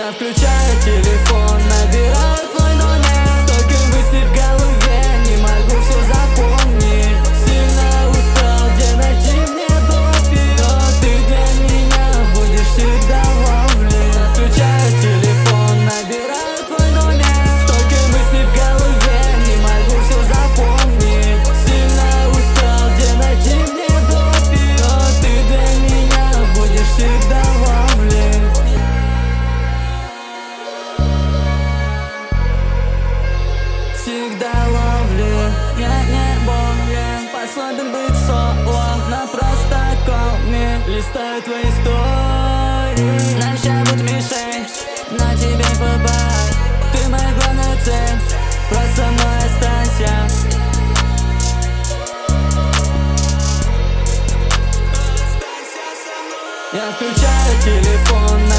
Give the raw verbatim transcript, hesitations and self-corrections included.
Я включаю телефон, набираю твой номер. Столько мыслей в голове, не могу все запомнить. Сильно устал, где найти мне допить. Но ты для меня будешь всегда вовле. Я включаю телефон, набираю твой номер. Столько мыслей в голове, не могу все запомнить. Сильно устал, где найти мне допить. Но ты для меня будешь всегда вовле. Всегда ловлю, я не болен, способен быть соло на простакоме. Листаю твои истории, начнут мишень, на тебе попасть. Ты моя главная цель, просто со мной останься. Я включаю телефон,